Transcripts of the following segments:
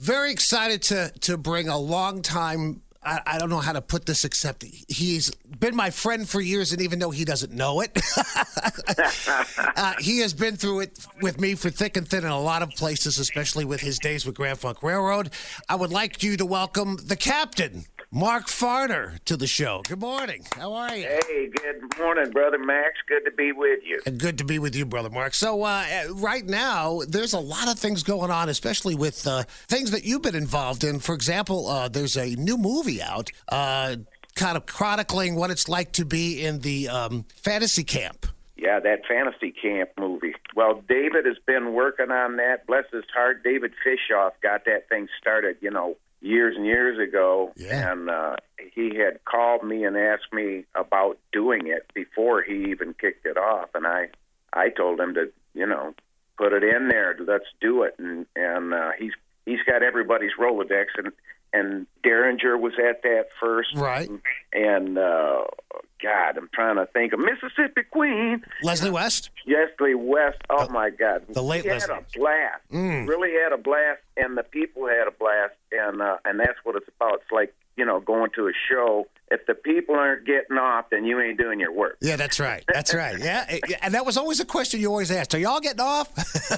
Very excited to bring a long time. I don't know how to put this except he's been my friend for years, and even though he doesn't know it, he has been through it with me for thick and thin in a lot of places, especially with his days with Grand Funk Railroad. I would like you to welcome the captain, Mark Farner, to the show. Good morning. How are you? Hey, good morning, Brother Max. Good to be with you. And good to be with you, Brother Mark. So right now, there's a lot of things going on, especially with things that you've been involved in. For example, there's a new movie out kind of chronicling what it's like to be in the fantasy camp. Yeah, that fantasy camp movie. Well, David has been working on that. Bless his heart. David Fishoff got that thing started, years and years ago. Yeah. And he had called me and asked me about doing it before he even kicked it off. And I told him to, put it in there. Let's do it. And he's got everybody's Rolodex. And Derringer was at that first. Right. And, God, I'm trying to think of Mississippi Queen. Leslie West? Leslie West. Oh, my God. The late Leslie. He had a blast. Really had a blast, and the people had a blast, and that's what it's about. It's like, going to a show. If the people aren't getting off, then you ain't doing your work. Yeah, that's right. That's right. Yeah, and that was always a question you always asked. Are y'all getting off?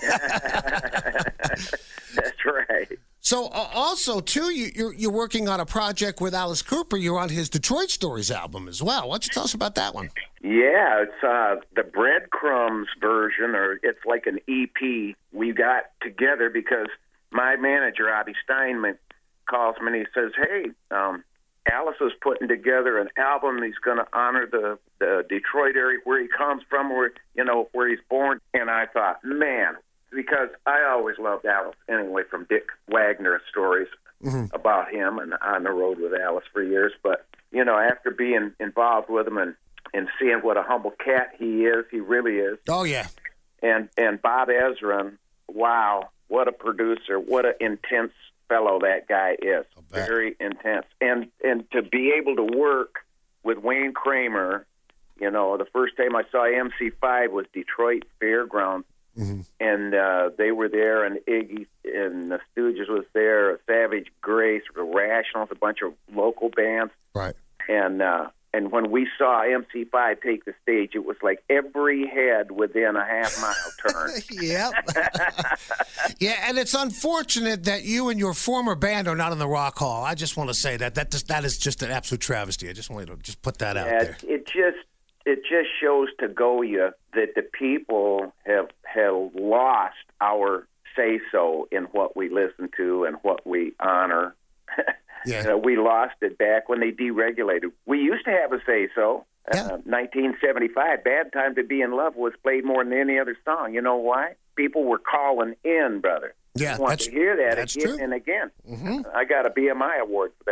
That's right. So also, too, you're working on a project with Alice Cooper. You're on his Detroit Stories album as well. Why don't you tell us about that one? Yeah, it's the Breadcrumbs version, or it's like an EP we got together because my manager, Avi Steinman, calls me and he says, hey, Alice is putting together an album. He's going to honor the Detroit area where he comes from, where he's born. And I thought, man, because I always loved Alice anyway, from Dick Wagner stories about him and on the road with Alice for years. But, after being involved with him and seeing what a humble cat he is, he really is. Oh, yeah. And Bob Ezrin, wow, what a producer, what an intense fellow that guy is. Very intense. And to be able to work with Wayne Kramer, the first time I saw MC5 was Detroit Fairgrounds. And they were there, and Iggy and the Stooges was there, Savage Grace, The Rationals, a bunch of local bands. Right. And when we saw MC5 take the stage, it was like every head within a half-mile turn. Yep. Yeah, and it's unfortunate that you and your former band are not in the Rock Hall. I just want to say that is just an absolute travesty. I just wanted to just put that out there. It just shows to go you that the people have lost our say-so in what we listen to and what we honor. Yeah. We lost it back when they deregulated. We used to have a say-so. 1975, Bad Time to Be in Love was played more than any other song. You know why? People were calling in, brother. Yeah, I want to hear that that's again true. and again. I got a BMI award for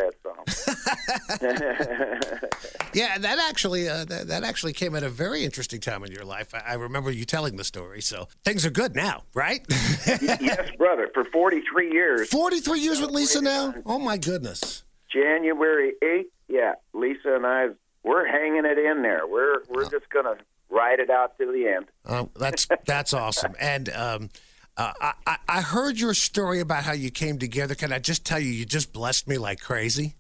that song. Yeah, that actually came at a very interesting time in your life. I remember you telling the story, so things are good now, right? Yes, brother, for 43 years. 43 years with Lisa now? Oh, my goodness. January 8th, yeah, Lisa and I, we're hanging it in there. We're just going to ride it out to the end. That's awesome. And I heard your story about how you came together. Can I just tell you just blessed me like crazy?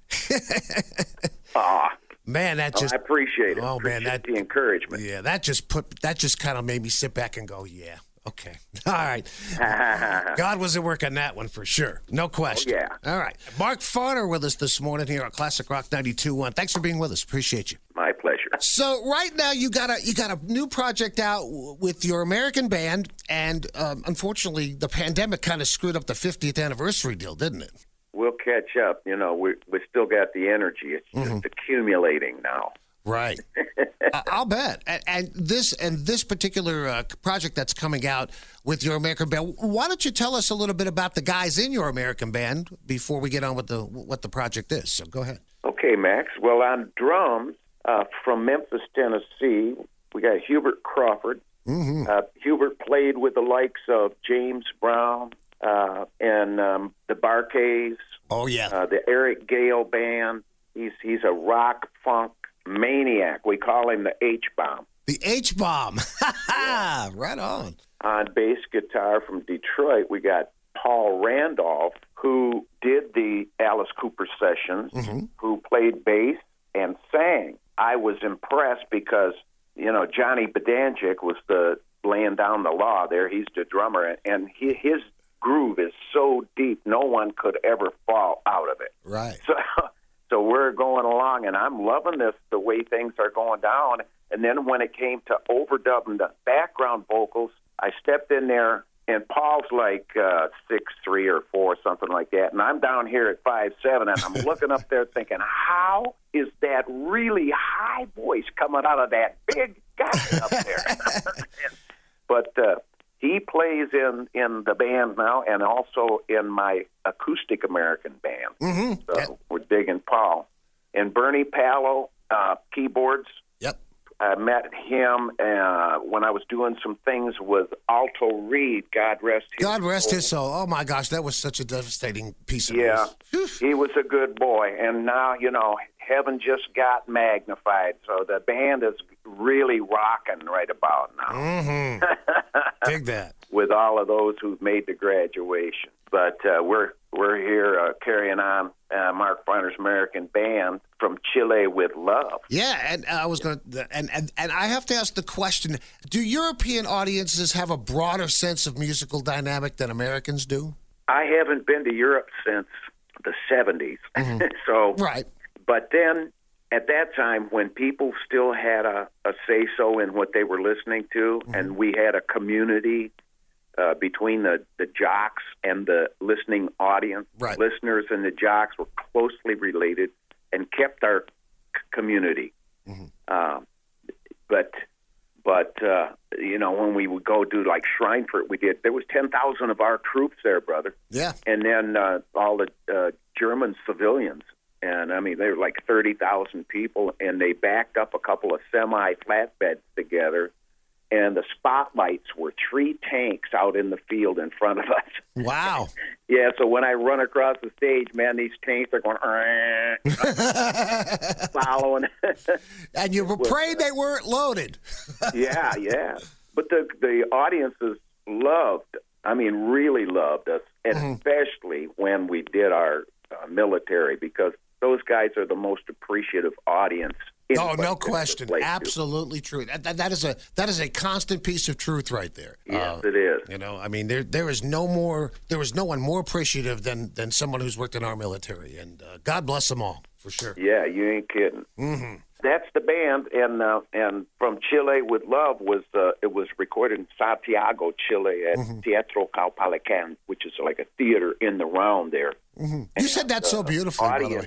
Man, I appreciate it. Oh, man, that's the encouragement. Yeah, that just kind of made me sit back and go, yeah, okay, all right. God was at work on that one for sure, no question. Oh, yeah. All right, Mark Farner with us this morning here on Classic Rock 92.1. Thanks for being with us. Appreciate you. My pleasure. So right now you got a new project out with your American band, and unfortunately the pandemic kind of screwed up the 50th anniversary deal, didn't it? We'll catch up. We still got the energy. It's just accumulating now. Right. I'll bet. And this particular project that's coming out with your American band, why don't you tell us a little bit about the guys in your American band before we get on with what the project is? So go ahead. Okay, Max. Well, on drums from Memphis, Tennessee, we got Hubert Crawford. Hubert played with the likes of James Brown and the Bar-Kays. Oh, yeah. The Eric Gale Band. He's a rock funk maniac. We call him the H-Bomb. The H-Bomb. Right on. On bass guitar from Detroit, we got Paul Randolph, who did the Alice Cooper sessions, who played bass and sang. I was impressed because, Johnny Bedanjic was laying down the law there. He's the drummer, and his groove is so deep, no one could ever fall out of it. Right. So we're going along, and I'm loving this, the way things are going down. And then when it came to overdubbing the background vocals, I stepped in there, and Paul's like 6'3" or 4", something like that, and I'm down here at 5'7", and I'm looking up there thinking, how is that really high voice coming out of that big guy up there? But he plays in the band now, and also in my acoustic American band. So we're digging Paul. And Bernie Palo, keyboards. Yep. I met him when I was doing some things with Alto Reed. God rest his soul. Oh, my gosh, that was such a devastating piece of news. He was a good boy. And now, heaven just got magnified. So the band is really rocking right about now. Dig that. With all of those who've made the graduation. But we're here carrying on Mark Farner's American Band from Chile with love. Yeah, and I was going to, and I have to ask the question: do European audiences have a broader sense of musical dynamic than Americans do? I haven't been to Europe since the 70s, so right. But then at that time, when people still had a say-so in what they were listening to, and we had a community between the jocks and the listening audience. Right. Listeners and the jocks were closely related and kept our community. But when we would go do like Schweinfurt, there was 10,000 of our troops there, brother. Yeah. And then all the German civilians. And, I mean, they were like 30,000 people, and they backed up a couple of semi-flatbeds together, and the spotlights were 3 tanks out in the field in front of us. Wow. Yeah, so when I run across the stage, man, these tanks are going, following. And you were praying they weren't loaded. Yeah. But the audiences really loved us, and especially when we did our military, because those guys are the most appreciative audience. Oh, no question. Absolutely true. That is a constant piece of truth right there. Yes, it is. I mean, there was no one more appreciative than someone who's worked in our military, and God bless them all, for sure. Yeah, you ain't kidding. That's the band, and from Chile with Love it was recorded in Santiago, Chile, at Teatro Caupolicán, which is like a theater in the round there. You said that so beautifully, by the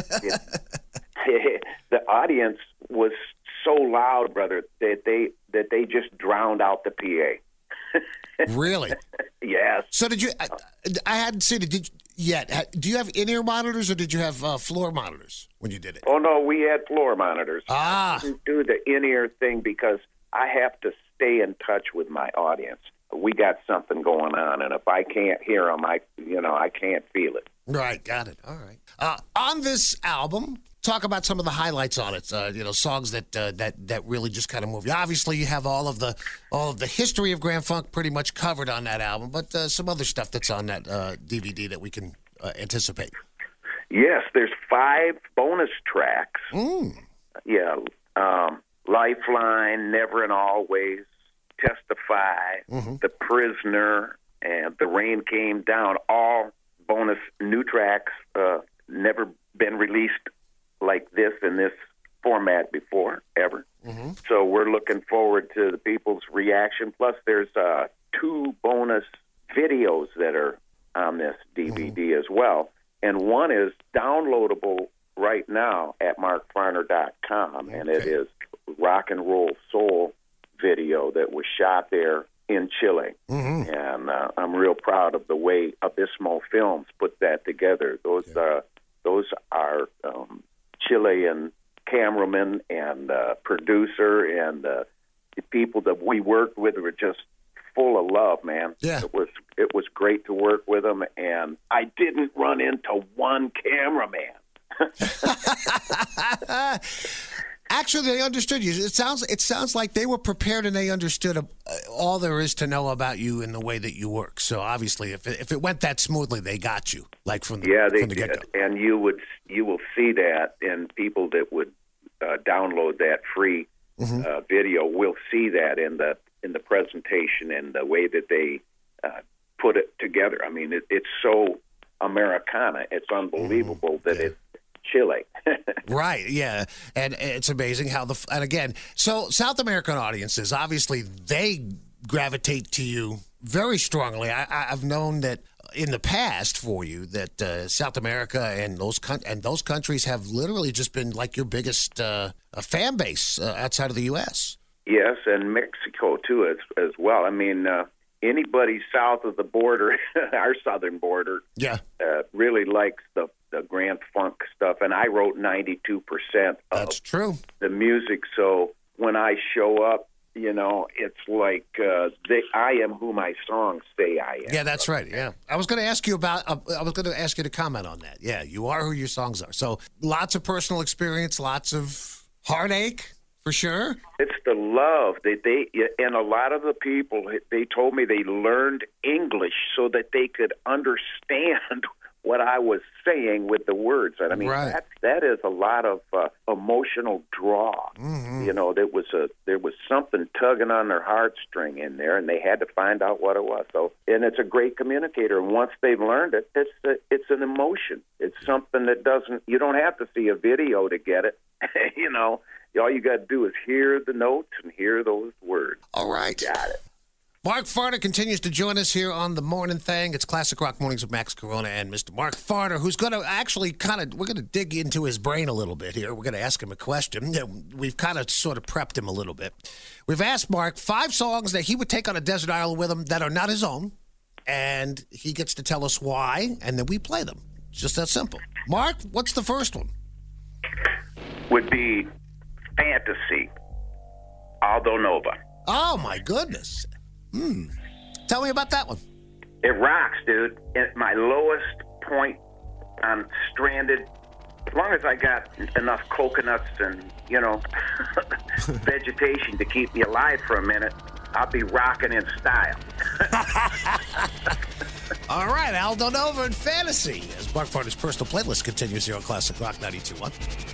way. The audience was so loud, brother, that they just drowned out the PA. Really? Yes. So did you? I hadn't seen it yet. Do you have in-ear monitors, or did you have floor monitors when you did it? Oh no, we had floor monitors. I didn't do the in-ear thing because I have to stay in touch with my audience. We got something going on, and if I can't hear them, I can't feel it. Right, got it. All right. On this album, talk about some of the highlights on it. Songs that really just kind of move you. Obviously, you have all of the history of Grand Funk pretty much covered on that album, but some other stuff that's on that DVD that we can anticipate. Yes, there's 5 bonus tracks. Yeah, Lifeline, Never and Always, Testify, The Prisoner, and The Rain Came Down. All bonus new tracks, never been released like this in this format before, ever. So we're looking forward to the people's reaction. Plus, there's 2 bonus videos that are on this DVD as well. And one is downloadable right now at markfarner.com, and it is Rock and Roll Soul video that was shot there in Chile. And I'm real proud of the way Abysmal Films put that together. Those are Chilean cameraman and producer, and the people that we worked with were just full of love, man. Yeah. It was great to work with them, and I didn't run into one cameraman. Actually, they understood you. It sounds like they were prepared and they understood all there is to know about you and the way that you work. So obviously, if it went that smoothly, they got you like from the they from the did, get-go. and you will see that, and people that would download that free video will see that in the presentation and the way that they put it together. I mean, it's so Americana. It's unbelievable that it's Chile. Right, yeah. And it's amazing how and again, so South American audiences, obviously, they gravitate to you very strongly. I've known that in the past for you that South America and those countries have literally just been like your biggest fan base outside of the U.S. Yes, and Mexico, too, as well. I mean, anybody south of the border, our southern border, really likes the Grand Funk stuff, and I wrote 92% of true. the music. So when I show up, it's like I am who my songs say I am. Yeah, that's right. Yeah, I was going to ask you to comment on that. Yeah, you are who your songs are. So lots of personal experience, lots of heartache. For sure. It's the love that and a lot of the people, they told me they learned English so that they could understand what I was saying with the words. And I mean, that is a lot of emotional draw. Mm-hmm. There was something tugging on their heartstring in there, and they had to find out what it was. So, and it's a great communicator. And once they've learned it, it's an emotion. It's something that you don't have to see a video to get it. All you got to do is hear the notes and hear those words. All right. Got it. Mark Farner continues to join us here on The Morning Thing. It's Classic Rock Mornings with Max Corona and Mr. Mark Farner, who's going to actually we're going to dig into his brain a little bit here. We're going to ask him a question. We've kind of sort of prepped him a little bit. We've asked Mark 5 songs that he would take on a desert island with him that are not his own, and he gets to tell us why, and then we play them. It's just that simple. Mark, what's the first one? Would be Fantasy, Aldo Nova. Oh, my goodness. Tell me about that one. It rocks, dude. At my lowest point, I'm stranded. As long as I got enough coconuts and, vegetation to keep me alive for a minute, I'll be rocking in style. All right, Aldo Nova and Fantasy, as Mark Farner's personal playlist continues here on Classic Rock 92.1.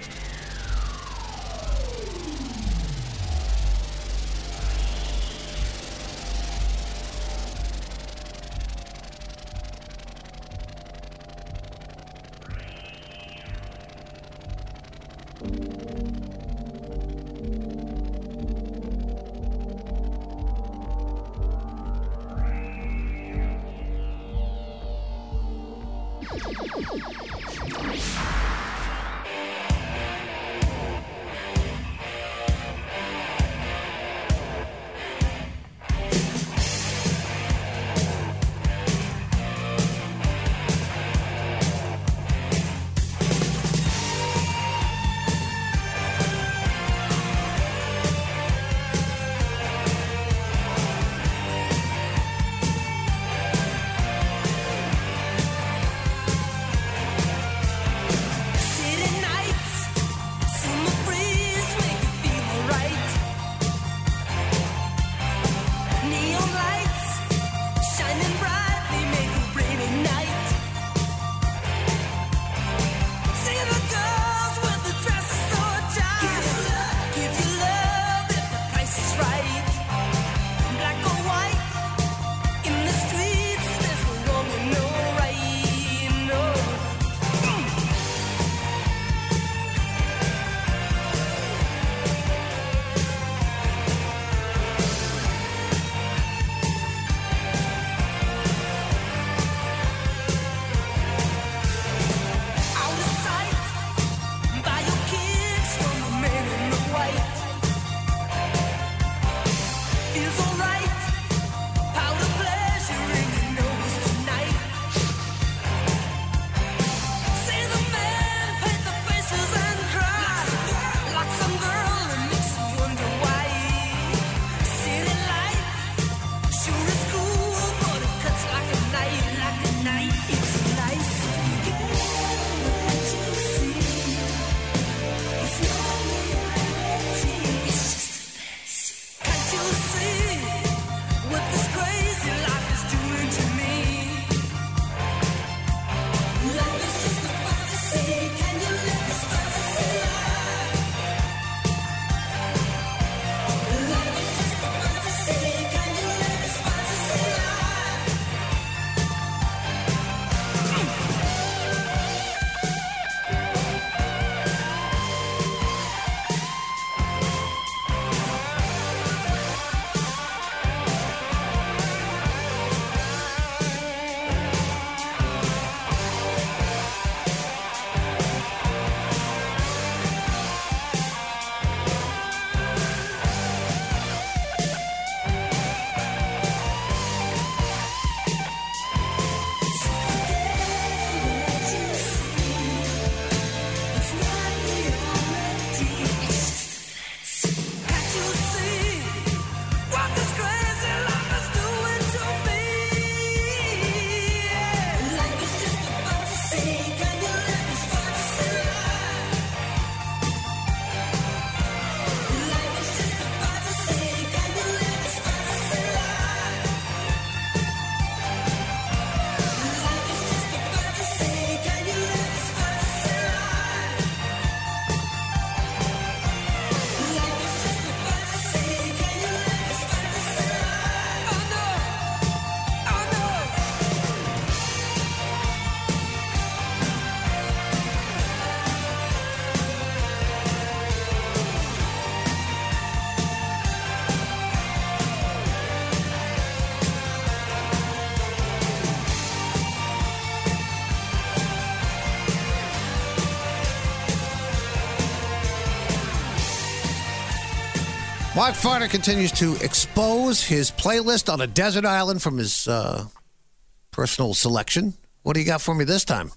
Mark Farner continues to expose his playlist on a desert island from his personal selection. What do you got for me this time?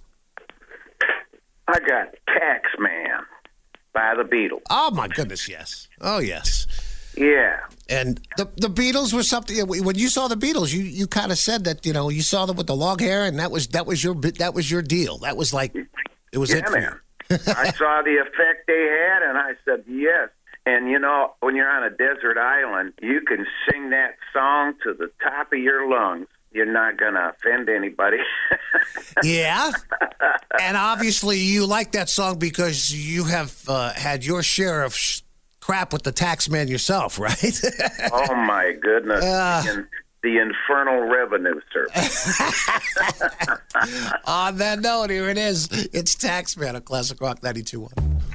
I got Taxman by the Beatles. Oh, my goodness, yes. Oh, yes. Yeah. And the Beatles were something. When you saw the Beatles, you kind of said that you saw them with the long hair, and that was your deal. That was like it was it for man. I saw the effect they had, and I said yes. And when you're on a desert island, you can sing that song to the top of your lungs. You're not going to offend anybody. Yeah. And obviously, you like that song because you have had your share of crap with the Taxman yourself, right? Oh, my goodness. The Infernal Revenue Service. On that note, here it is. It's Taxman on Classic Rock 92.1.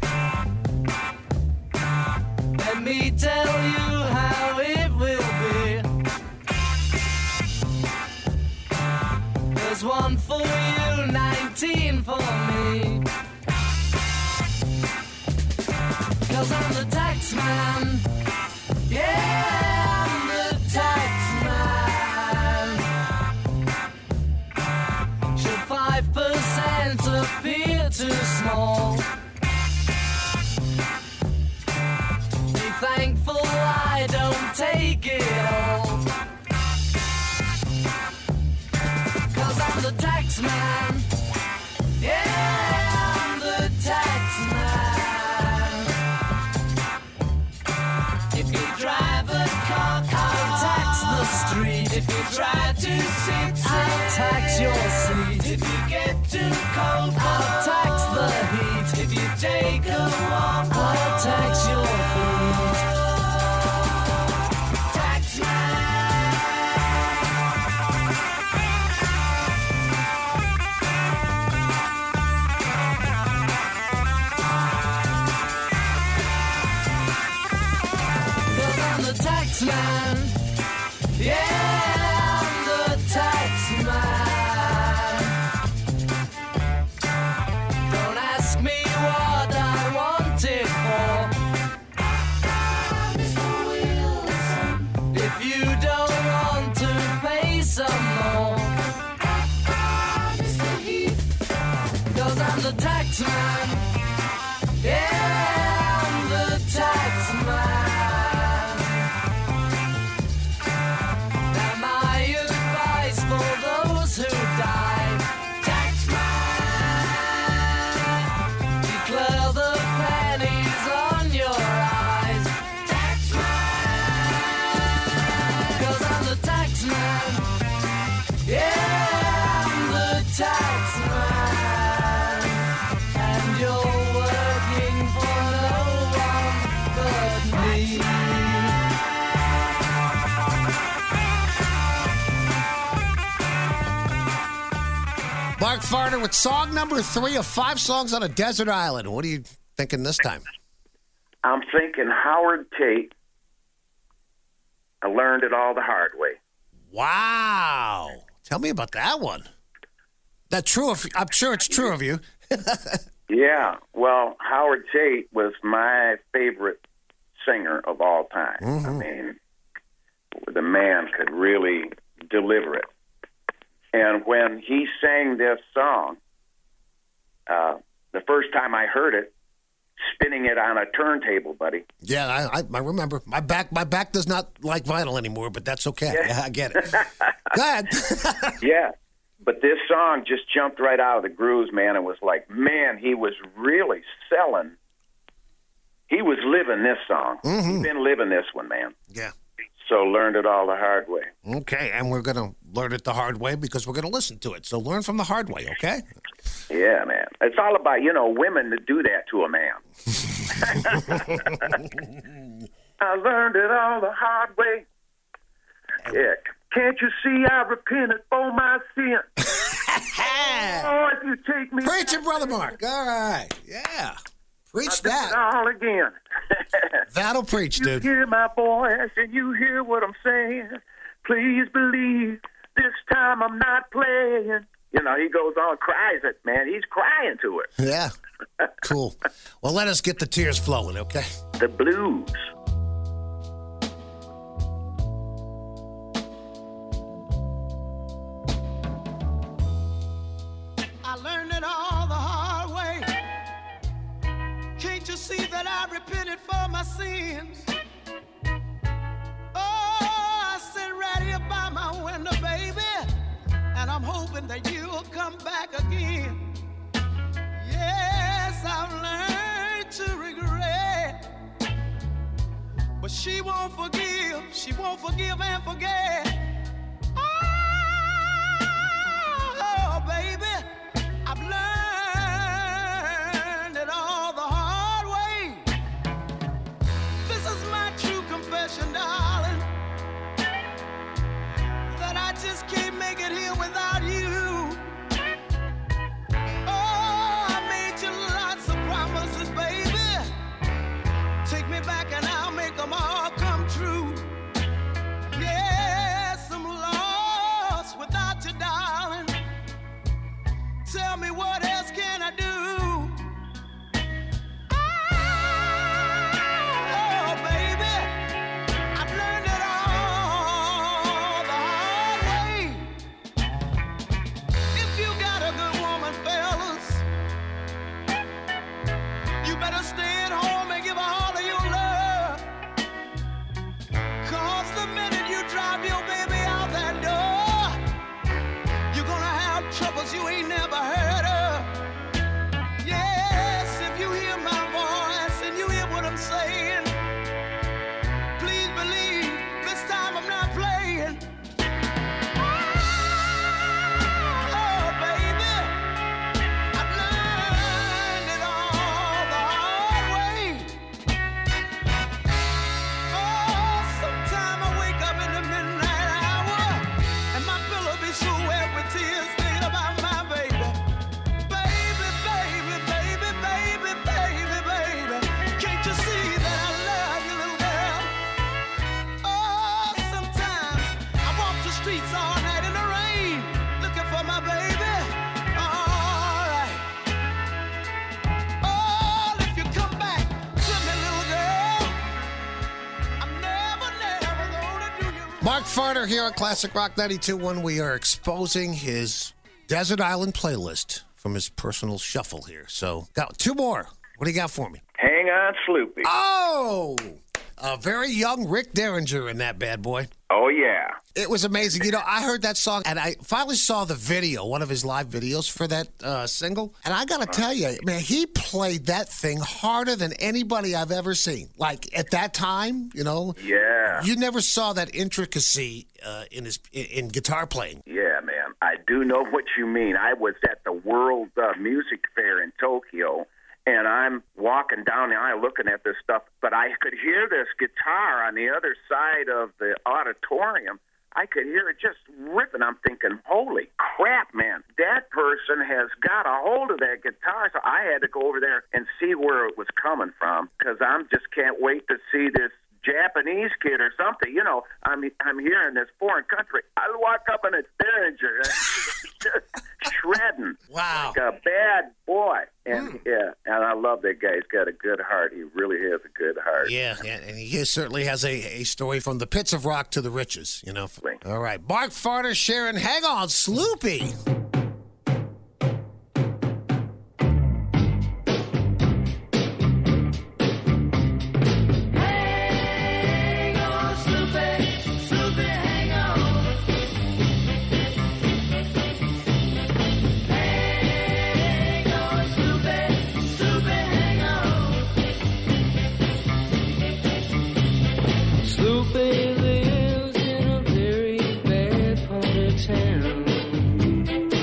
Let me tell you how it will be. There's one for you, 19 for me. 'Cause I'm the Taxman. Yeah, I'm the Taxman. Should 5% appear too small? Be thankful I don't take it all. 'Cause I'm the Taxman. Yeah, I'm the Taxman. If you drive a car, I'll tax the street. If you try to sit, I'll tax your seat. If you get too cold, I'll tax the heat. If you take a walk, I'll tax your feet. Taxman, yeah, I'm the Taxman. Don't ask me what I want it for. Mr. Wilson. If you don't want to pay some more, Mr. Heath. 'Cause I'm the Taxman, yeah, I'm the Taxman. Who died? Taxman, declare the pennies on your eyes. Taxman, 'cause I'm the Taxman. Yeah, I'm the Taxman. And you're working for no one but me. Mark Farner with song number 3 of 5 songs on a desert island. What are you thinking this time? I'm thinking Howard Tate. I learned it all the hard way. Wow. Tell me about that one. That's true. I'm sure it's true of you. Yeah. Well, Howard Tate was my favorite singer of all time. Mm-hmm. I mean, the man could really deliver it. And when he sang this song, the first time I heard it, spinning it on a turntable, buddy. Yeah, I remember. My back does not like vinyl anymore, but that's okay. Yeah, I get it. Go ahead. Yeah, but this song just jumped right out of the grooves, man. It was like, man, he was really selling. He was living this song. Mm-hmm. He's been living this one, man. Yeah. So learned it all the hard way. Okay, and we're going to learn it the hard way because we're going to listen to it. So learn from the hard way, okay? Yeah, man. It's all about, women that do that to a man. I learned it all the hard way. Yeah. Can't you see I repented for my sin? Oh, if you take me... Preach it, Brother Mark. All right. Yeah. Preach that. It all again. That'll preach, dude. You hear my voice and you hear what I'm saying. Please believe this time I'm not playing. He goes on, cries it, man. He's crying to it. Yeah. Cool. Well, let us get the tears flowing, okay? The blues. my sins. Oh, I sit right here by my window, baby, and I'm hoping that you'll come back again. Yes, I've learned to regret, but she won't forgive and forget. Oh, baby, I've learned it all the hard way. This is my true confession, darling, that I just can't make it here without you. Oh, I made you lots of promises, baby. Take me back and I'll make them all come true. Yes, I'm lost without you, darling. Tell me, what else can I do? Oh, baby, I've learned it all the hard way. If you got a good woman, fellas, you better stay at home and give her all of your love. 'Cause the minute you drive your baby out that door, you're gonna have troubles you ain't never heard of. Yes, if you hear my voice and you hear what I'm saying, please believe this time I'm not playing. Oh, baby, I've learned it all the hard way. Oh, sometime I wake up in the midnight hour and my pillow be so wet with tears thinking about my baby. Baby, baby, baby, baby, baby, baby. Can't you see that I love you, little girl? Oh, sometimes I walk the streets all night in the rain looking for my baby. All right. Oh, if you come back to me, little girl, I'm never gonna do you wrong. Mark Farner here on Classic Rock 92.1. We are exposing his Desert Island playlist from his personal shuffle here. So, got two more. What do you got for me? Hang on, Sloopy. Oh, a very young Rick Derringer in that bad boy. Oh, yeah. It was amazing. You know, I heard that song, and I finally saw the video, one of his live videos for that single. And I got to tell you, man, he played that thing harder than anybody I've ever seen. Like, at that time, you know, Yeah. you never saw that intricacy in guitar playing. Yeah, man. I do know what you mean. I was at the World Music Fair in Tokyo, and I'm walking down the aisle looking at this stuff, but I could hear this guitar on the other side of the auditorium. I could hear it just ripping. I'm thinking, holy crap, man, that person has got a hold of that guitar. So I had to go over there and see where it was coming from, because I just can't wait to see this Japanese kid or something. You know, I'm here in this foreign country. I walk up and it's Derringer, just shredding. Wow. Like a bad boy. And and I love that guy. He's got a good heart. He really has a good heart. Yeah, and he certainly has a story from the pits of rock to the riches, you know. All right, Mark Farner, Sharon, hang on, Sloopy. Sloopy lives in a very bad part of town.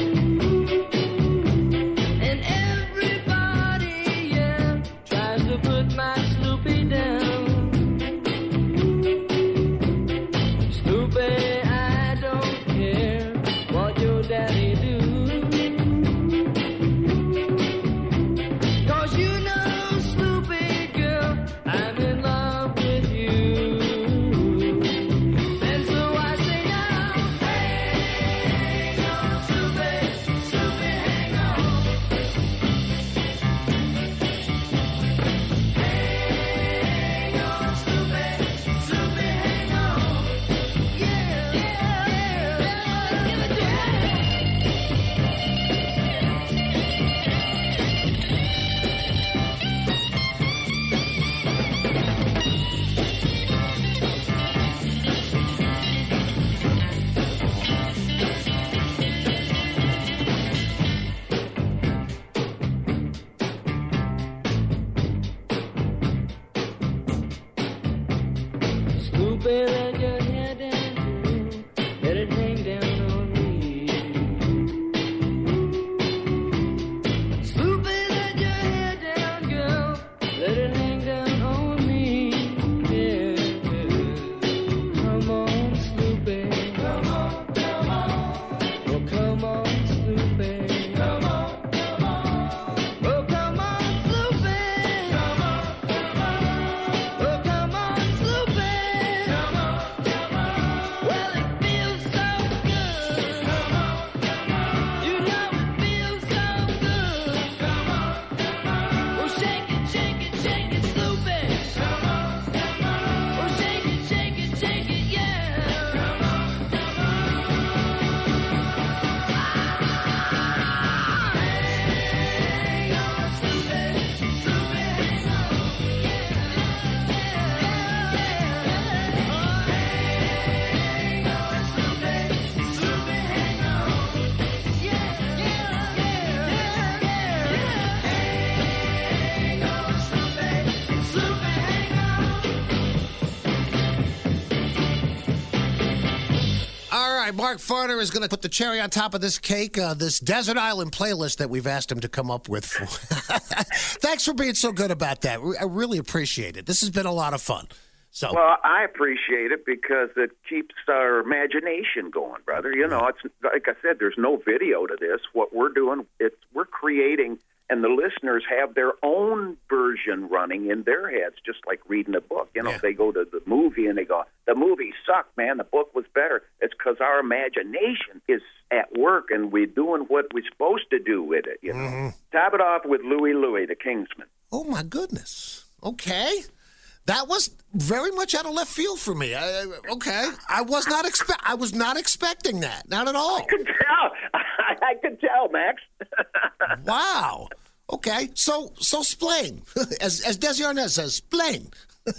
Mark Farner is going to put the cherry on top of this cake, this Desert Island playlist that we've asked him to come up with. Thanks for being so good about that. I really appreciate it. This has been a lot of fun. So, well, I appreciate it because it keeps our imagination going, brother. You know, it's like I said, there's no video to this. What we're doing, we're creating, and the listeners have their own version running in their heads, just like reading a book. You know, They go to the movie and they go, the movie sucked, man. The book was better. It's because our imagination is at work and we're doing what we're supposed to do with it, you know. Top it off with Louie Louie, the Kingsman. Oh, my goodness. Okay. That was very much out of left field for me. Okay. I was not expecting that. Not at all. I could tell. I could tell, Max. Wow. Okay. So splain. As Desi Arnaz says, splain.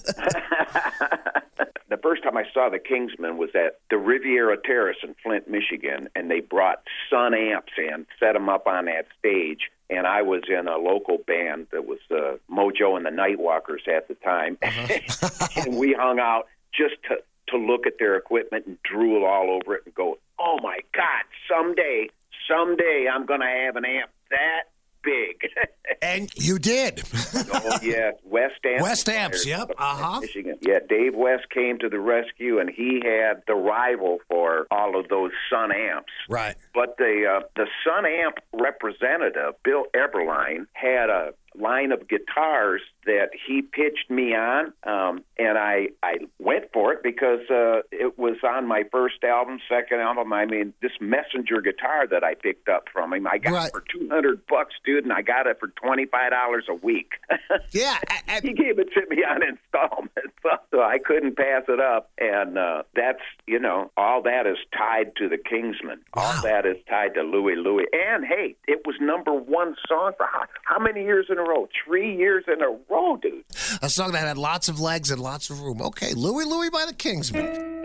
The first time I saw the Kingsmen was at the Riviera Terrace in Flint, Michigan, and they brought Sun amps in, set them up on that stage, and I was in a local band that was Mojo and the Nightwalkers at the time, and we hung out just to look at their equipment and drool all over it and go, oh, my God, someday I'm going to have an amp that big. And you did. Oh, yeah. West Amps. West Amps, yep. Michigan. Yeah, Dave West came to the rescue, and he had the rival for all of those Sun amps. Right. But the Sun amp representative, Bill Eberline, had a line of guitars that he pitched me on, and I went for it because it was on my first album, second album. I mean, this Messenger guitar that I picked up from him, I got it for $200, dude, and I got it for $25 a week. Yeah. He gave it to me on installments, so I couldn't pass it up, and that's, you know, all that is tied to the Kingsmen. Wow. All that is tied to Louie Louie. And, hey, it was #1 song for how many years in a row? 3 years in a row, dude. A song that had lots of legs and lots of room. Okay, Louie Louie by the Kingsmen.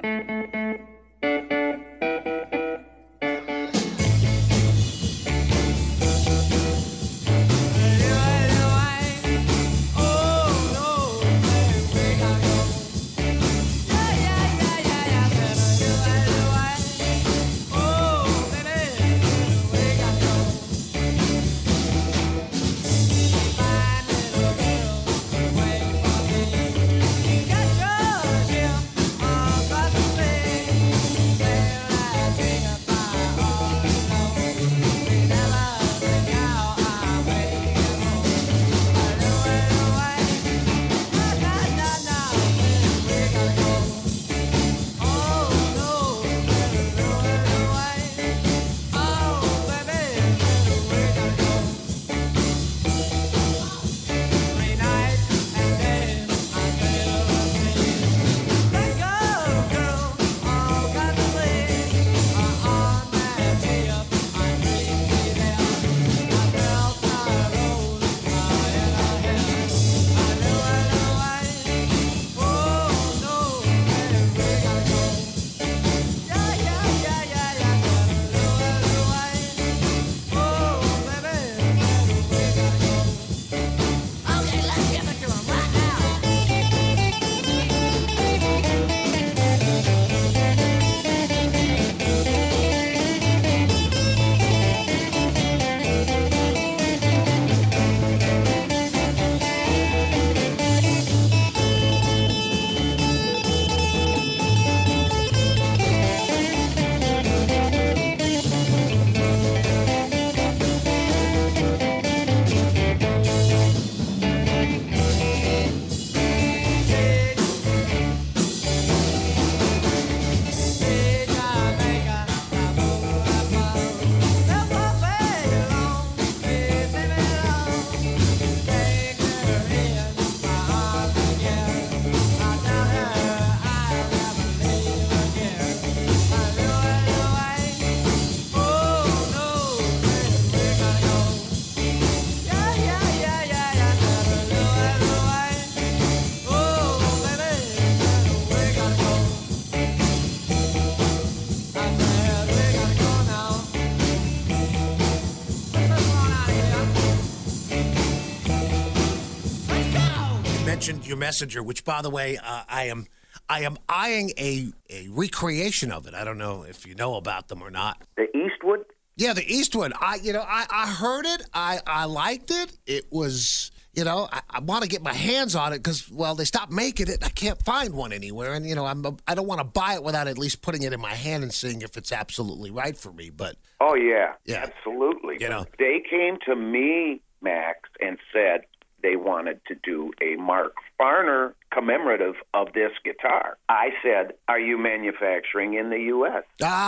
Your Messenger, which, by the way, I am eyeing a recreation of it. I don't know if you know about them or not. The Eastwood? Yeah, the Eastwood. I heard it. I liked it. It was, I want to get my hands on it because, well, they stopped making it. I can't find one anywhere, and I don't want to buy it without at least putting it in my hand and seeing if it's absolutely right for me. But oh yeah, Yeah. absolutely. They came to me, Max, and said they wanted to do a Mark Farner commemorative of this guitar. I said, "Are you manufacturing in the U.S.?"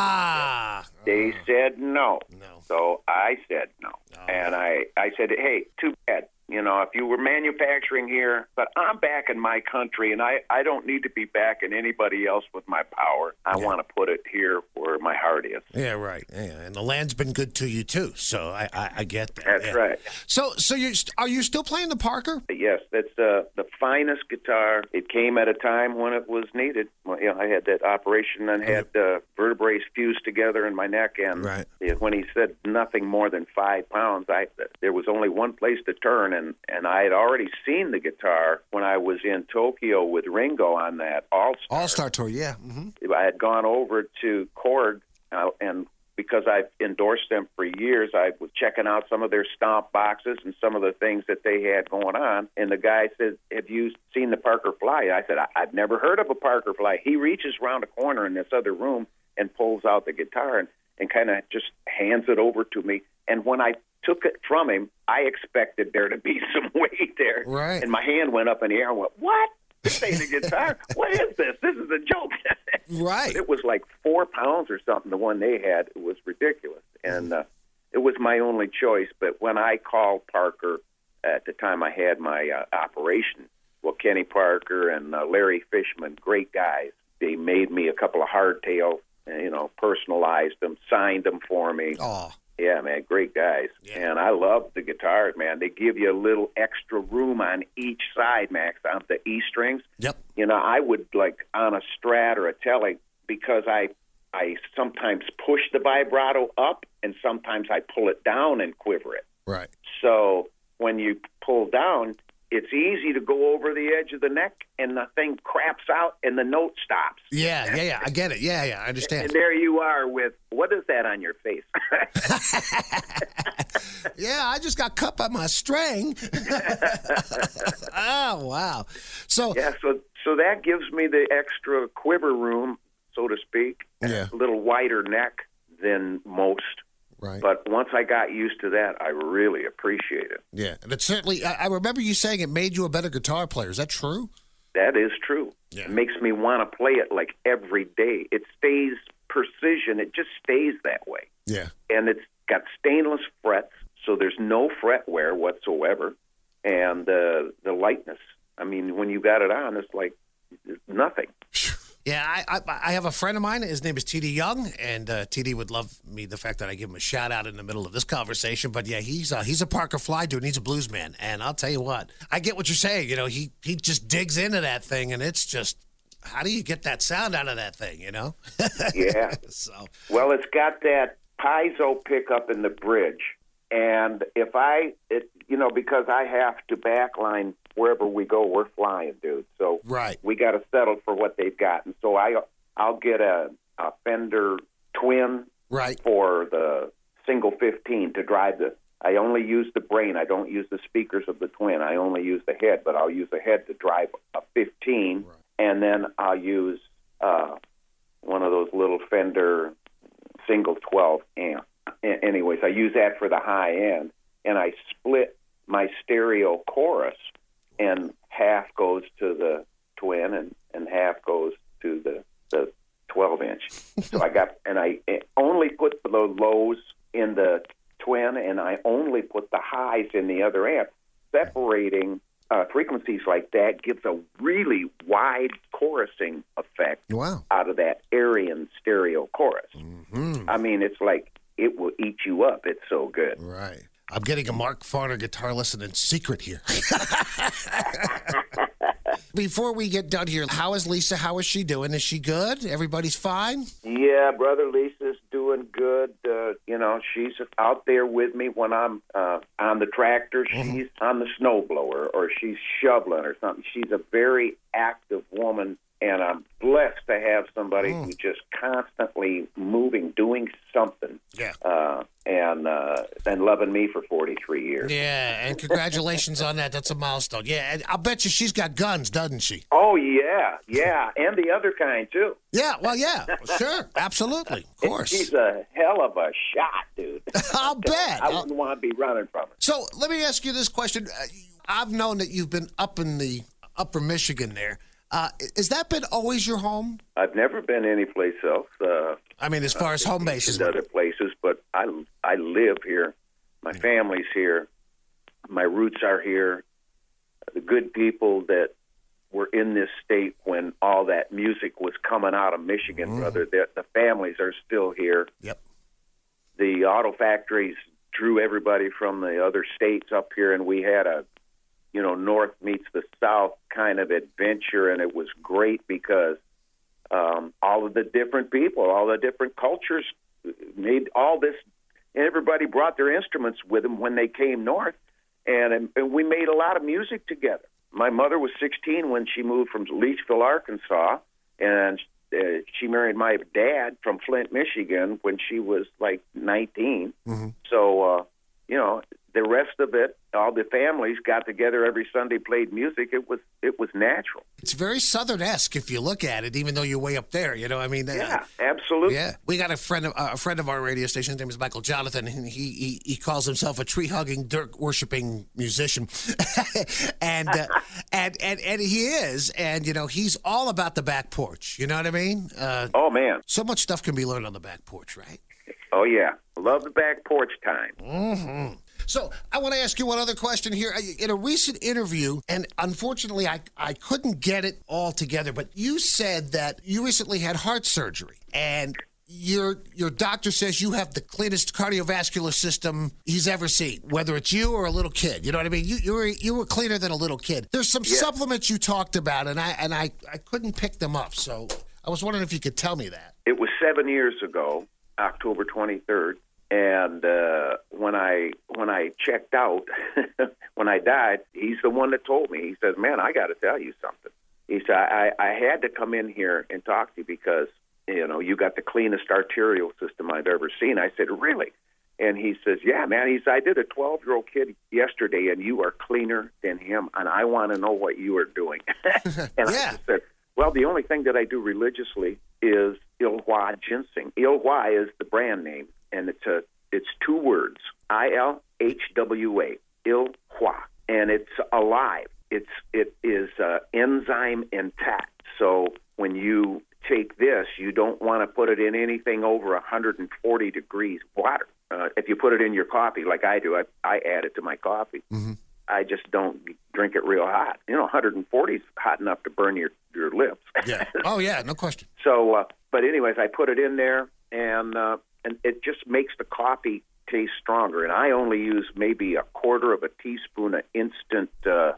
They said no. So I said no. And I said, "Hey, too bad. If you were manufacturing here, but I'm back in my country, and I don't need to be back in anybody else with my power. I want to put it here where my heart is." Yeah, right. Yeah, and the land's been good to you too, so I get that. That's right. So are you still playing the Parker? Yes, that's the finest guitar. It came at a time when it was needed. Well, I had that operation and had vertebrae fused together in my neck, and when he said nothing more than 5 pounds, there was only one place to turn, and I had already seen the guitar when I was in Tokyo with Ringo on that All-Star tour, yeah. Mm-hmm. I had gone over to Korg, and because I've endorsed them for years, I was checking out some of their stomp boxes and some of the things that they had going on. And the guy said, "Have you seen the Parker Fly?" I said, "I've never heard of a Parker Fly." He reaches around a corner in this other room and pulls out the guitar and kind of just hands it over to me. And when I took it from him, I expected there to be some weight there. Right. And my hand went up in the air and went, "What? This ain't a guitar. What is this? This is a joke." Right. But it was like 4 pounds or something, the one they had. It was ridiculous. And it was my only choice. But when I called Parker at the time I had my operation, well, Kenny Parker and Larry Fishman, great guys, they made me a couple of hardtail, personalized them, signed them for me. Oh. Yeah, man, great guys. Yeah. And I love the guitars, man. They give you a little extra room on each side, Max, on the E strings. Yep. I would, like, on a Strat or a Tele, because I sometimes push the vibrato up and sometimes I pull it down and quiver it. Right. So when you pull down, it's easy to go over the edge of the neck and the thing craps out and the note stops. Yeah. I get it. Yeah, I understand. And there you are with, what is that on your face? Yeah, I just got cut by my string. Oh, wow. So that gives me the extra quiver room, so to speak, yeah. A little wider neck than most. Right. But once I got used to that, I really appreciate it. Yeah, and it certainly, I remember you saying it made you a better guitar player. Is that true? That is true. Yeah. It makes me want to play it like every day. It stays precision. It just stays that way. Yeah. And it's got stainless frets, so there's no fret wear whatsoever. And the lightness, I mean, when you got it on, it's like nothing. Yeah, I have a friend of mine. His name is T.D. Young, and T.D. would love me the fact that I give him a shout out in the middle of this conversation. But yeah, he's a Parker Fly dude. And he's a blues man, and I'll tell you what, I get what you're saying. He just digs into that thing, and it's just, how do you get that sound out of that thing? Yeah. Well, it's got that piezo pickup in the bridge, and because I have to backline wherever we go, we're flying, dude. So right. We got to settle for what they've got. And so I'll get a Fender Twin right. for the single 15 to drive I only use the brain. I don't use the speakers of the Twin. I only use the head, but I'll use the head to drive a 15. Right. And then I'll use one of those little Fender single 12 amp. Anyways, I use that for the high end. And I split my stereo chorus, and half goes to the Twin and half goes to the 12-inch. So I only put the lows in the Twin, and I only put the highs in the other amp. Separating frequencies like that gives a really wide chorusing effect out of that Arian stereo chorus. Mm-hmm. I mean, it's like it will eat you up. It's so good. Right. I'm getting a Mark Farner guitar lesson in secret here. Before we get done here, how is Lisa? How is she doing? Is she good? Everybody's fine? Yeah, brother, Lisa's doing good. She's out there with me when I'm on the tractor. Mm-hmm. She's on the snowblower, or she's shoveling or something. She's a very active woman, and I'm blessed to have somebody who's just constantly moving, doing something, and loving me for 43 years. Yeah, and congratulations on that. That's a milestone. Yeah, and I'll bet you she's got guns, doesn't she? Oh, yeah, and the other kind, too. Yeah, well, yeah, sure, absolutely, of course. She's a hell of a shot, dude. I'll bet. I wouldn't want to be running from her. So let me ask you this question. I've known that you've been up in the upper Michigan there. Has that been always your home? I've never been anyplace else. I mean, as far as home bases. Other places, but I live here. My family's here. My roots are here. The good people that were in this state when all that music was coming out of Michigan, brother, the families are still here. Yep. The auto factories drew everybody from the other states up here, and we had a North meets the South kind of adventure, and it was great because all of the different people, all the different cultures made all this, and everybody brought their instruments with them when they came north, and we made a lot of music together. My mother was 16 when she moved from Leachville, Arkansas, and she married my dad from Flint, Michigan when she was like 19. Mm-hmm. So, the rest of it, all the families got together every Sunday, played music. It was natural. It's very Southern-esque if you look at it, even though you're way up there. I mean, yeah, absolutely. Yeah, we got a friend of our radio station. His name is Michael Jonathan. And he calls himself a tree-hugging, dirt-worshiping musician, and he is. And he's all about the back porch. You know what I mean? Oh man, so much stuff can be learned on the back porch, right? Oh yeah, love the back porch time. Mm-hmm. So I want to ask you one other question here. In a recent interview, and unfortunately I couldn't get it all together, but you said that you recently had heart surgery, and your doctor says you have the cleanest cardiovascular system he's ever seen, whether it's you or a little kid. You know what I mean? You were cleaner than a little kid. There's some supplements you talked about, and I couldn't pick them up, so I was wondering if you could tell me that. It was 7 years ago, October 23rd. And when I checked out, when I died, he's the one that told me. He says, "Man, I got to tell you something." He said, I had to come in here and talk to you because, you got the cleanest arterial system I've ever seen. I said, "Really?" And he says, "Yeah, man." He said, "I did a 12-year-old kid yesterday, and you are cleaner than him, and I want to know what you are doing." And I just said, "Well, the only thing that I do religiously is Ilhwa ginseng." Ilhwa is the brand name. And it's two words, ILHWA, Ilhwa, and it's alive. It is enzyme intact. So when you take this, you don't want to put it in anything over 140 degrees water. If you put it in your coffee, like I do, I add it to my coffee. Mm-hmm. I just don't drink it real hot. 140 is hot enough to burn your lips. Yeah. Oh yeah, no question. So, but anyways, I put it in there, and it just makes the coffee taste stronger. And I only use maybe a quarter of a teaspoon of instant,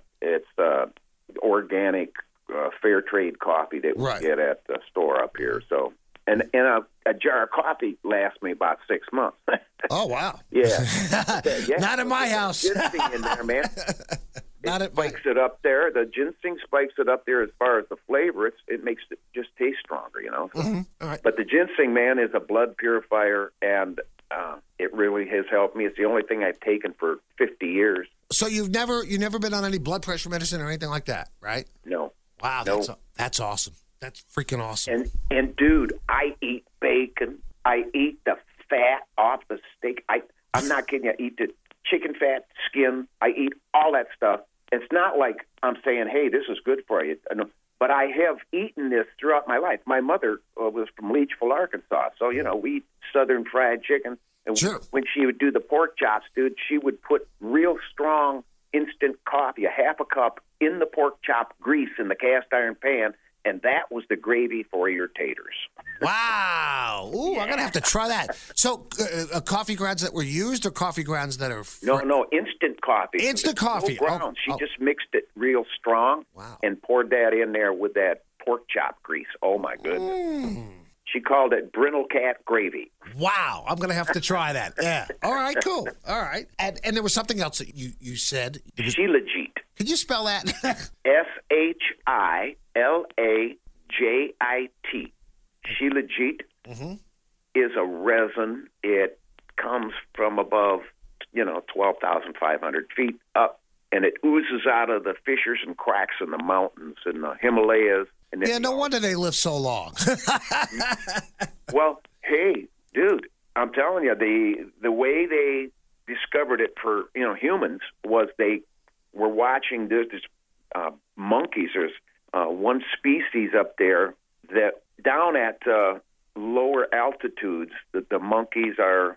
it's organic fair trade coffee that we get at the store up here. So, and a jar of coffee lasts me about 6 months. Oh, wow. Yeah. Not in my house. Ginseng in there, man. Not it spikes it up there. The ginseng spikes it up there as far as the flavor. It makes it just taste stronger, So, mm-hmm. All right. But the ginseng, man, is a blood purifier, and it really has helped me. It's the only thing I've taken for 50 years. So you've never been on any blood pressure medicine or anything like that, right? No. Wow, that's awesome. That's freaking awesome. And dude, I eat bacon. I eat the fat off the steak. I'm not kidding you. I eat the chicken fat, skin. I eat all that stuff. It's not like I'm saying, "Hey, this is good for you." But I have eaten this throughout my life. My mother was from Leachville, Arkansas. So, we eat Southern fried chicken. And when she would do the pork chops, dude, she would put real strong instant coffee, a half a cup, in the pork chop grease in the cast iron pan. And that was the gravy for your taters. Wow. Ooh, I'm going to have to try that. So coffee grounds that were used or coffee grounds that are... No, instant coffee. Instant coffee. No grounds. She just mixed it real strong and poured that in there with that pork chop grease. Oh, my goodness. She called it Brindle Cat gravy. Wow. I'm going to have to try that. Yeah. All right, cool. All right. And there was something else that you said. Shilajit. Could you spell that? Shilajit. Shilajit. Shilajit is a resin. It comes from above, 12,500 feet up, and it oozes out of the fissures and cracks in the mountains in the Himalayas. And Yeah, no wonder they live so long. Well, hey, dude, I'm telling you, the way they discovered it for humans was they were watching this monkeys. There's one species up there that down at lower altitudes, the monkeys are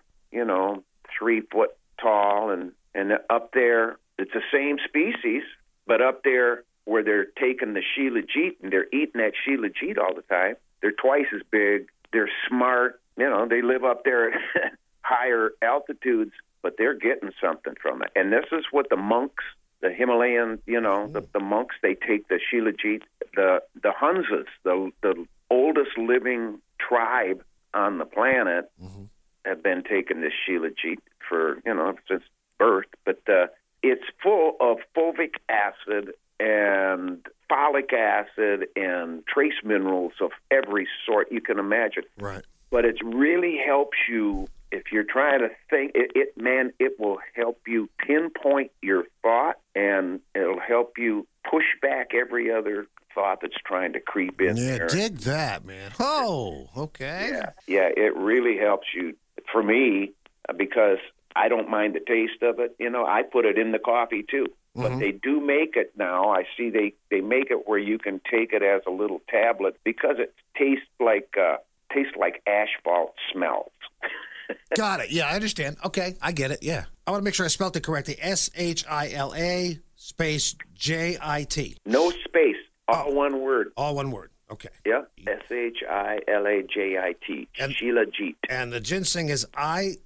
3 foot tall, and up there it's the same species, but up there where they're taking the Shilajit and they're eating that Shilajit all the time, they're twice as big. They're smart. They live up there at higher altitudes, but they're getting something from it. And this is what the monks, the Himalayan, the monks, they take the Shilajit, the Hunzas, the oldest living tribe on the planet, have been taking this Shilajit for, since birth. But it's full of fulvic acid and folic acid and trace minerals of every sort you can imagine. Right. But it really helps you if you're trying to think. It will help you pinpoint your thought, and it'll help you push back every other thought that's trying to creep in there. Dig that, man. Oh, okay. Yeah, it really helps you. For me, because I don't mind the taste of it, I put it in the coffee too. But they do make it now. I see they make it where you can take it as a little tablet because it tastes like asphalt smells. Got it. Yeah, I understand. Okay, I get it. Yeah. I want to make sure I spelled it correctly. Shila space JIT. No space. All one word. All one word. Okay. Yeah. Shilajit. Shilajit. And the ginseng is IL.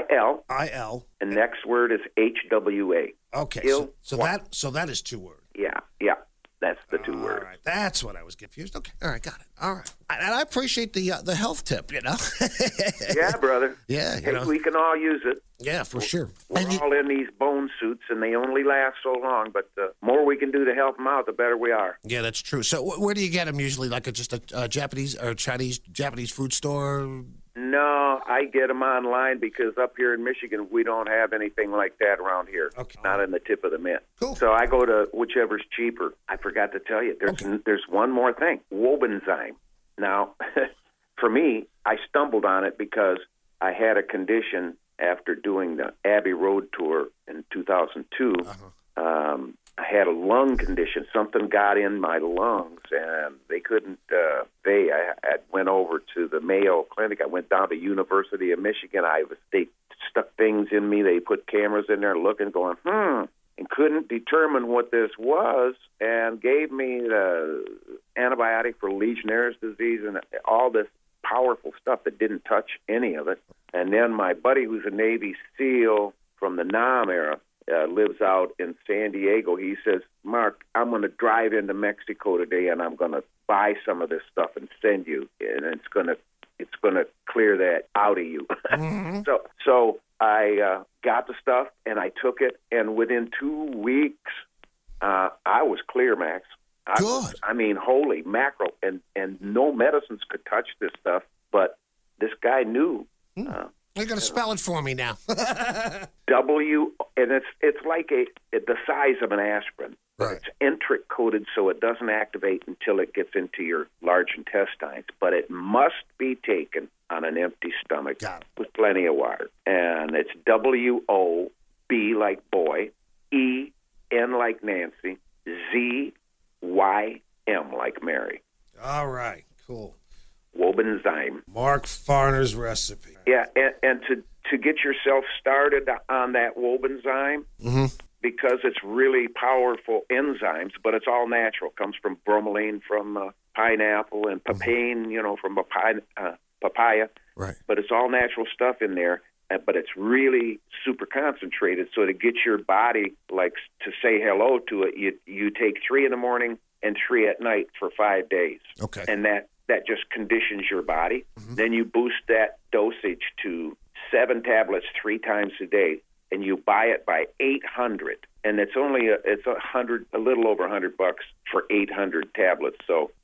The next word is HWA. Okay. So that is 2 words. Yeah. That's the 2 words. All right. That's what I was confused. Okay. All right. Got it. All right. And I appreciate the health tip, Yeah, brother. Yeah. Hey, we can all use it. Yeah, for sure. We're all in these bone suits, and they only last so long. But the more we can do to help them out, the better we are. Yeah, that's true. So where do you get them usually? Like just a Japanese or Japanese food store? No, I get them online because up here in Michigan, we don't have anything like that around here. Okay. Not in the tip of the mint. Cool. So I go to whichever's cheaper. I forgot to tell you, there's one more thing, Wobenzyme. Now, for me, I stumbled on it because I had a condition after doing the Abbey Road tour in 2002. I had a lung condition. Something got in my lungs, and they couldn't. I went over to the Mayo Clinic. I went down to University of Michigan. They stuck things in me. They put cameras in there, looking, going, and couldn't determine what this was, and gave me the antibiotic for Legionnaire's disease and all this powerful stuff that didn't touch any of it. And then my buddy, who's a Navy SEAL from the Nam era, lives out in San Diego. He says, Mark, I'm going to drive into Mexico today, and I'm going to buy some of this stuff and send you, and it's going to clear that out of you. So I got the stuff, and I took it, and within 2 weeks, I was clear, Max. Good. Holy mackerel, and no medicines could touch this stuff, but this guy knew. You're going to spell it for me now. W, and it's like the size of an aspirin. Right. It's enteric coated, so it doesn't activate until it gets into your large intestines. But it must be taken on an empty stomach with plenty of water. And it's WOB like boy, EN like Nancy, ZYM like Mary. All right. Cool. Wobenzyme. Mark Farner's recipe. Yeah, and to get yourself started on that Wobenzyme, because it's really powerful enzymes, but it's all natural. It comes from bromelain from pineapple and papain, from papaya. Right. But it's all natural stuff in there, but it's really super concentrated. So to get your body, to say hello to it, you take 3 in the morning and 3 at night for 5 days. Okay. And that just conditions your body. Then you boost that dosage to 7 tablets 3 times a day, and you buy it by 800, and it's only a little over $100 for 800 tablets. So it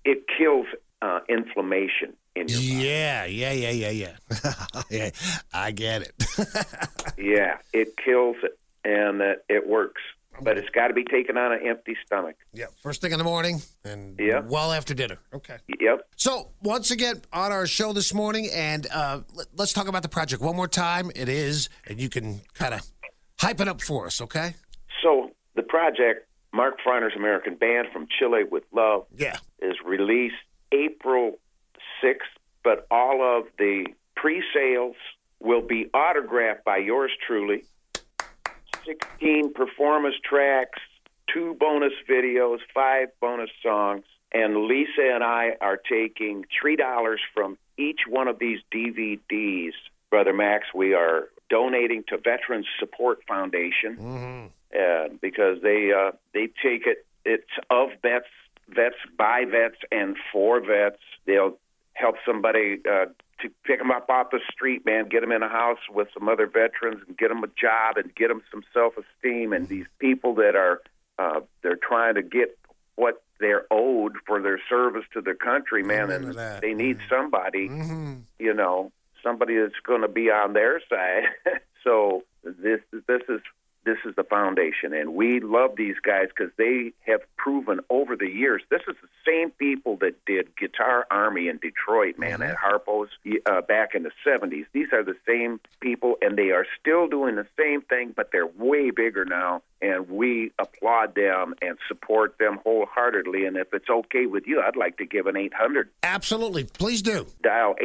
it kills inflammation in your body. Yeah. Yeah, I get it. Yeah, it kills it, and it works. But it's got to be taken on an empty stomach. Yeah, first thing in the morning and well after dinner. Okay. Yep. So, once again, on our show this morning, and let's talk about the project one more time. It is, and you can kind of hype it up for us, okay? So, the project, Mark Farner's American Band from Chile with Love, is released April 6th, but all of the pre-sales will be autographed by yours truly. 16 performance tracks, 2 bonus videos, 5 bonus songs, and Lisa and I are taking $3 from each one of these DVDs. Brother Max, we are donating to Veterans Support Foundation because they take it. It's of vets by vets, and for vets. They'll help somebody to pick them up off the street, man, get them in a house with some other veterans and get them a job and get them some self-esteem. And these people that are, they're trying to get what they're owed for their service to their country, man, and they need somebody, you know, somebody that's going to be on their side. So this is the foundation, and we love these guys because they have proven over the years. This is the same people that did Guitar Army in Detroit, man, at Harpo's back in the 70s. These are the same people, and they are still doing the same thing, but they're way bigger now, and we applaud them and support them wholeheartedly. And if it's okay with you, I'd like to give an 800. Absolutely. Please do. Dial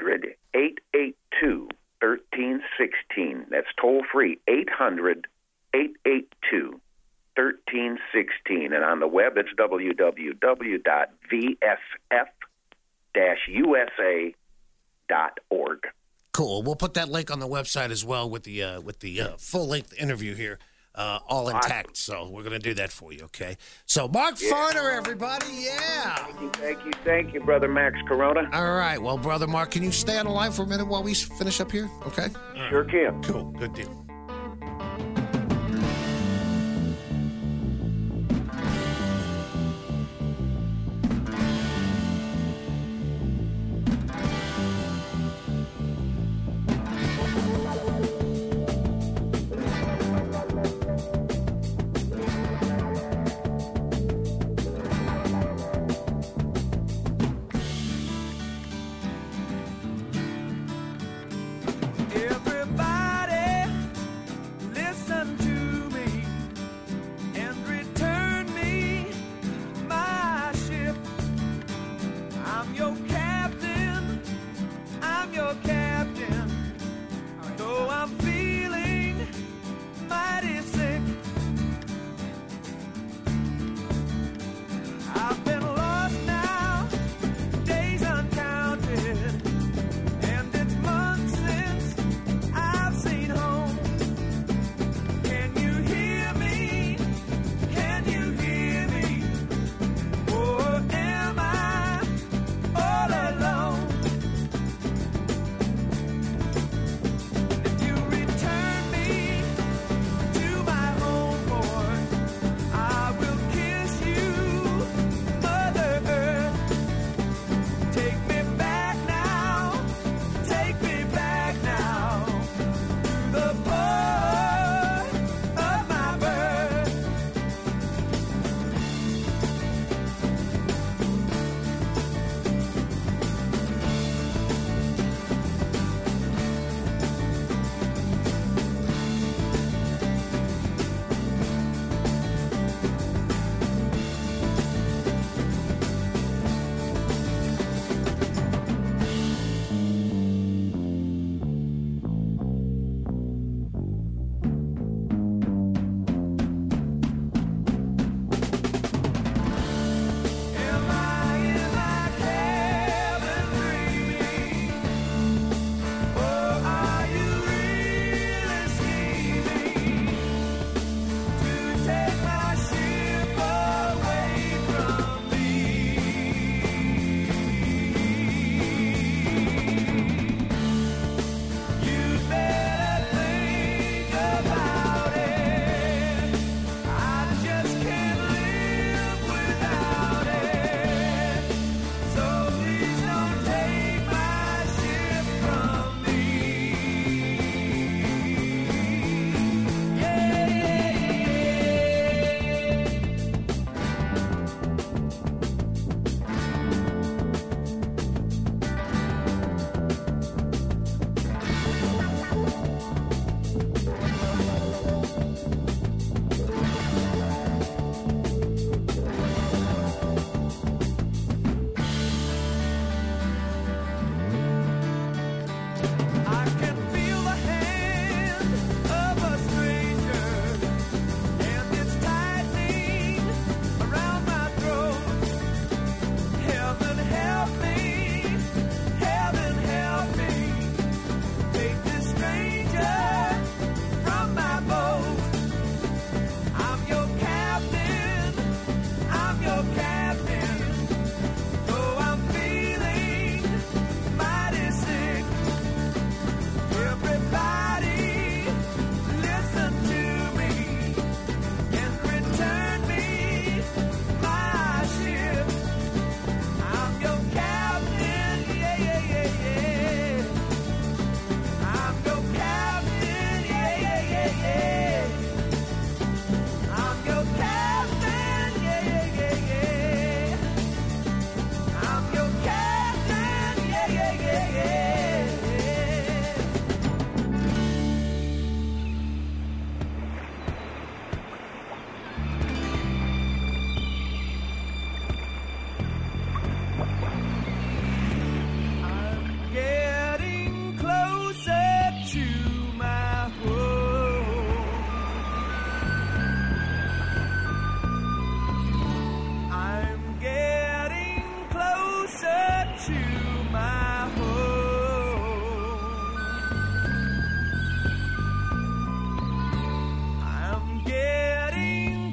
800-882-1316. That's toll free, 800-882-1316. And on the web, it's www.vsf-usa.org. Cool. We'll put that link on the website as well with the full-length interview here, all intact. So we're going to do that for you, okay? So Mark Farner, everybody, Thank you, Brother Max Corona. All right. Well, Brother Mark, can you stay on the line for a minute while we finish up here, okay? Sure can. Cool. Good deal.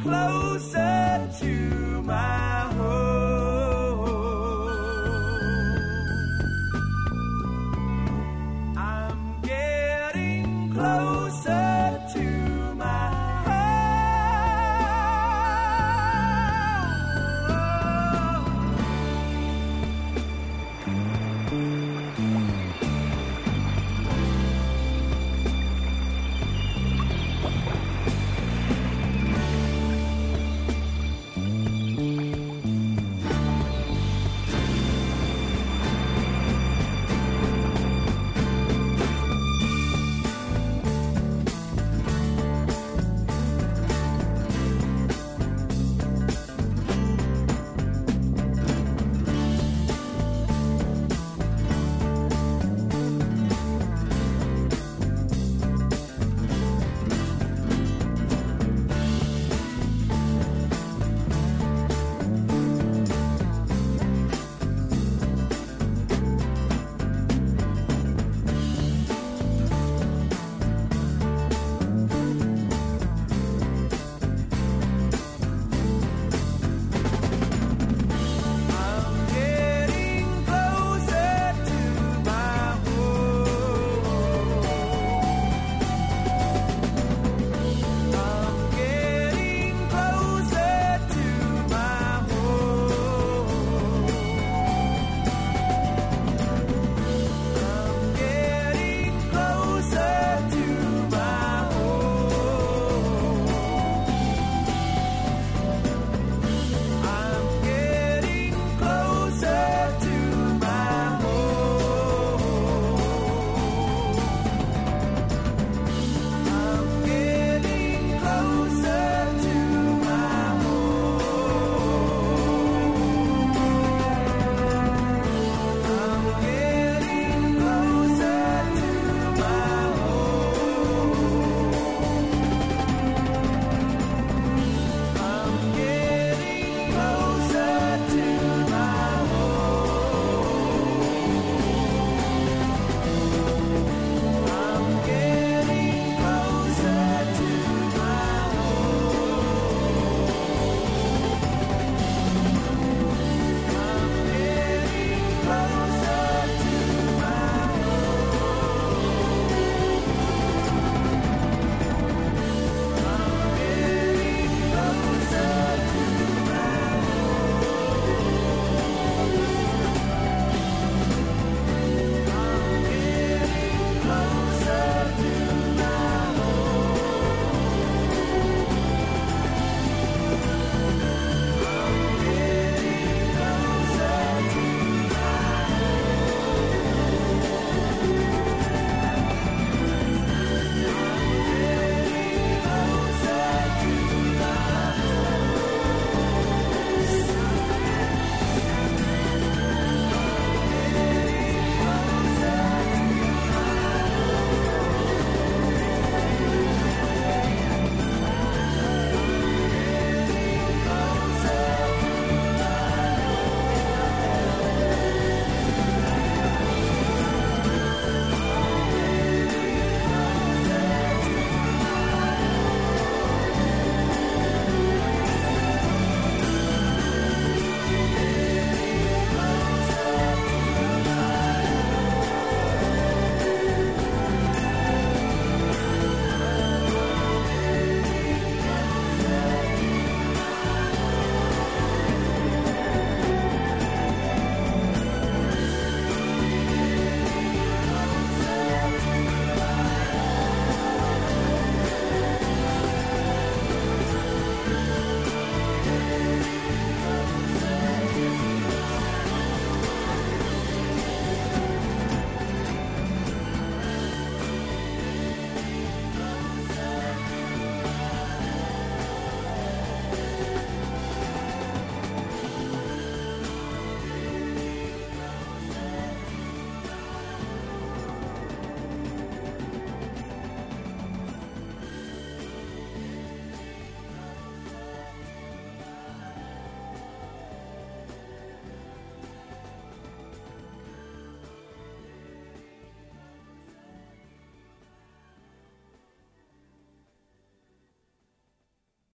closer to my home.